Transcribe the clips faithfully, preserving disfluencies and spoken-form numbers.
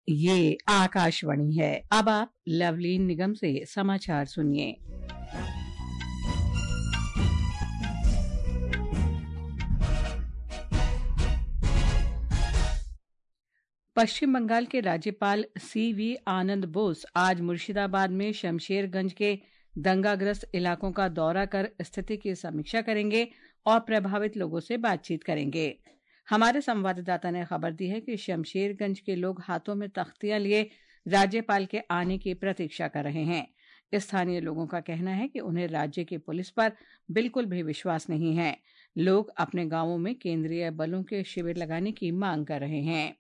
ये आकाशवाणी है। अब आप लवलीन निगम से समाचार सुनिए। पश्चिम बंगाल के राज्यपाल सी वी आनंद बोस आज मुर्शिदाबाद में शमशेरगंज के दंगाग्रस्त इलाकों का दौरा कर स्थिति की समीक्षा करेंगे और प्रभावित लोगों से बातचीत करेंगे। हमारे संवाददाता ने खबर दी है कि शमशेरगंज के लोग हाथों में तख्तियां लिए राज्यपाल के आने की प्रतीक्षा कर रहे हैं। स्थानीय लोगों का कहना है कि उन्हें राज्य की पुलिस पर बिल्कुल भी विश्वास नहीं है। लोग अपने गांवों में केंद्रीय बलों के शिविर लगाने की मांग कर रहे हैं।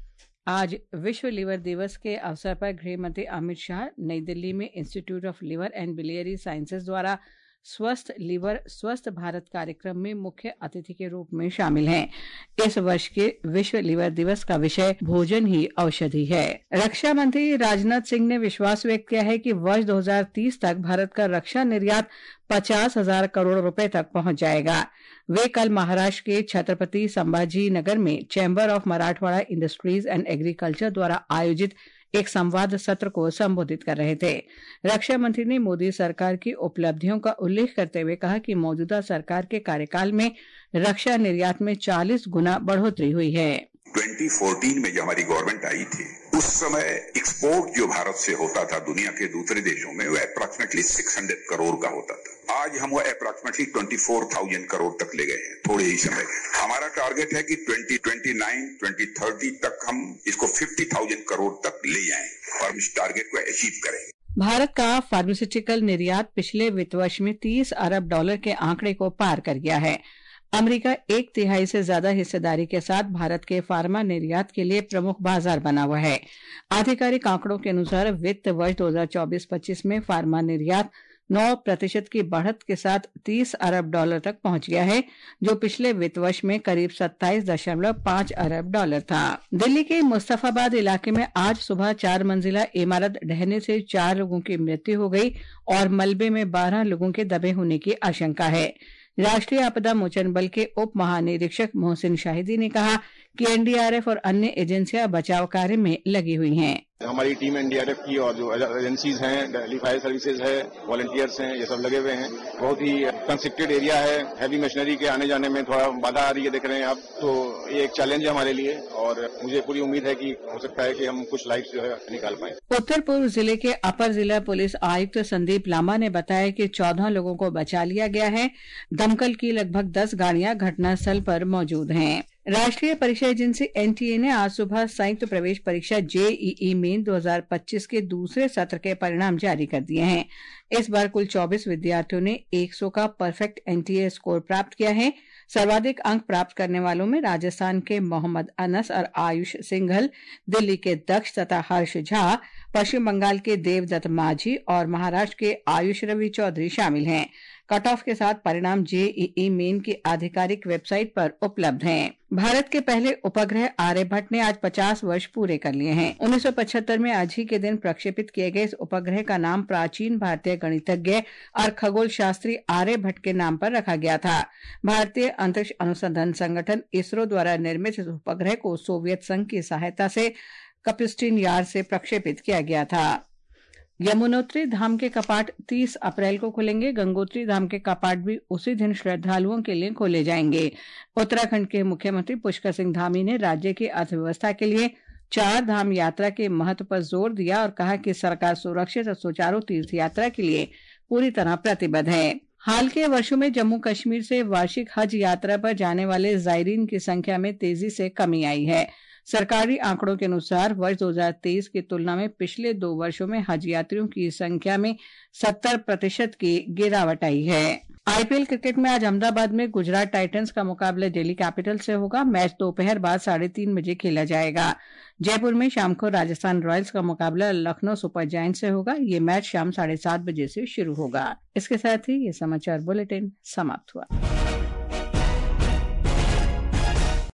आज विश्व लिवर दिवस के अवसर पर गृह मंत्री अमित शाह नई दिल्ली में institute of liver and biliary sciences द्वारा स्वस्थ लिवर स्वस्थ भारत कार्यक्रम में मुख्य अतिथि के रूप में शामिल हैं। इस वर्ष के विश्व लिवर दिवस का विषय भोजन ही औषधि है। रक्षा मंत्री राजनाथ सिंह ने विश्वास व्यक्त किया है कि वर्ष दो हज़ार तीस तक भारत का रक्षा निर्यात पचास हजार करोड़ रुपए तक पहुंच जाएगा। वे कल महाराष्ट्र के छत्रपति संभाजी नगर में chamber of Marathwada industries and agriculture द्वारा आयोजित एक संवाद सत्र को संबोधित कर रहे थे। रक्षा मंत्री ने मोदी सरकार की उपलब्धियों का उल्लेख करते हुए कहा कि मौजूदा सरकार के कार्यकाल में रक्षा निर्यात में चालीस गुना बढ़ोतरी हुई है। दो हज़ार चौदह में जब हमारी गवर्नमेंट आई थी उस समय एक्सपोर्ट जो भारत से होता था दुनिया के दूसरे देशों में वो अप्रॉक्सीमेटली छह सौ करोड़ का होता था। आज हम वो अप्रॉक्सीमेटली चौबीस हज़ार करोड़ तक ले गए हैं थोड़े ही समय। हमारा टारगेट है कि दो हज़ार उनतीस, दो हज़ार तीस तक हम इसको पचास हज़ार करोड़ तक ले जाएं और इस टारगेट को अचीव करेंगे। भारत का फार्मास्यूटिकल निर्यात पिछले वित्त वर्ष में तीस अरब डॉलर के आंकड़े को पार कर गया है। अमेरिका एक तिहाई से ज्यादा हिस्सेदारी के साथ भारत के फार्मा निर्यात के लिए प्रमुख बाजार बना हुआ है। आधिकारिक आंकड़ों के अनुसार वित्त वर्ष दो हज़ार चौबीस पच्चीस में फार्मा निर्यात नौ प्रतिशत की बढ़त के साथ तीस अरब डॉलर तक पहुंच गया है, जो पिछले वित्त वर्ष में करीब सत्ताईस दशमलव पांच अरब डॉलर था। दिल्ली के मुस्तफाबाद इलाके में आज सुबह चार मंजिला इमारत ढहने से चार लोगों की मृत्यु हो गई और मलबे में बारह लोगों के दबे होने की आशंका है। राष्ट्रीय आपदा मोचन बल के उप महानिरीक्षक मोहसिन शाहिदी ने कहा कि एन डी आर एफ और अन्य एजेंसियां बचाव कार्य में लगी हुई हैं। हमारी team N D R F की और जो एजेंसीज हैं, दिल्ली फायर सर्विसेज है, वॉलंटियर्स हैं, ये सब लगे हुए हैं। बहुत ही कंस्ट्रक्टेड एरिया है। हैवी मशीनरी के आने जाने में थोड़ा बाधा आ रही है, देख रहे हैं आप। तो ये एक चैलेंज है हमारे लिए और मुझे पूरी उम्मीद है कि हो सकता है कि हम कुछ लाइफ जो है निकाल पाएं। उत्तर पूर्व जिले के अपर जिला पुलिस आयुक्त संदीप लांबा ने बताया कि चौदह लोगों को बचा लिया गया है। दमकल की लगभग दस गाड़ियां घटनास्थल पर मौजूद हैं। राष्ट्रीय परीक्षा एजेंसी एन टी ए ने आज सुबह संयुक्त प्रवेश परीक्षा जे ई ई मेन दो हज़ार पच्चीस के दूसरे सत्र के परिणाम जारी कर दिए हैं। इस बार कुल चौबीस विद्यार्थियों ने सौ का perfect N T A score प्राप्त किया है। सर्वाधिक अंक प्राप्त करने वालों में राजस्थान के मोहम्मद अनस और आयुष सिंघल, दिल्ली के दक्ष तथा हर्ष झा, पश्चिम बंगाल के देवदत्त माझी और महाराष्ट्र के आयुष रवि चौधरी शामिल हैं। कट ऑफ के साथ परिणाम जे ई ई मेन की आधिकारिक वेबसाइट पर उपलब्ध हैं। भारत के पहले उपग्रह आर्यभट्ट ने आज पचास वर्ष पूरे कर लिए हैं। उन्नीस सौ पचहत्तर में आज ही के दिन प्रक्षेपित किए गए इस उपग्रह का नाम प्राचीन भारतीय गणितज्ञ और खगोल शास्त्री आर्यभट्ट के नाम पर रखा गया था। भारतीय अंतरिक्ष अनुसंधान संगठन इसरो द्वारा निर्मित इस उपग्रह को सोवियत संघ की सहायता से कपिस्टिन यार से प्रक्षेपित किया गया था। यमुनोत्री धाम के कपाट तीस अप्रैल को खुलेंगे। गंगोत्री धाम के कपाट भी उसी दिन श्रद्धालुओं के लिए खोले जाएंगे। उत्तराखंड के मुख्यमंत्री पुष्कर सिंह धामी ने राज्य की अर्थव्यवस्था के लिए चार धाम यात्रा के महत्व पर जोर दिया और कहा कि सरकार सुरक्षित और सुचारू तीर्थ यात्रा के लिए पूरी तरह प्रतिबद्ध है। हाल के वर्षों में जम्मू कश्मीर से वार्षिक हज यात्रा पर जाने वाले जायरीन की संख्या में तेजी से कमी आई है। सरकारी आंकड़ों के अनुसार वर्ष दो हज़ार तेईस की तुलना में पिछले दो वर्षों में हज यात्रियों की संख्या में सत्तर प्रतिशत की गिरावट आई है। आई पी एल क्रिकेट में आज अहमदाबाद में गुजरात टाइटंस का मुकाबला दिल्ली कैपिटल से होगा। मैच दोपहर बाद साढ़े तीन बजे खेला जाएगा। जयपुर में शाम को राजस्थान रॉयल्स का मुकाबला लखनऊ सुपर जायंट से होगा। ये मैच शाम साढ़े सात बजे से शुरू होगा। इसके साथ ही ये समाचार बुलेटिन समाप्त हुआ।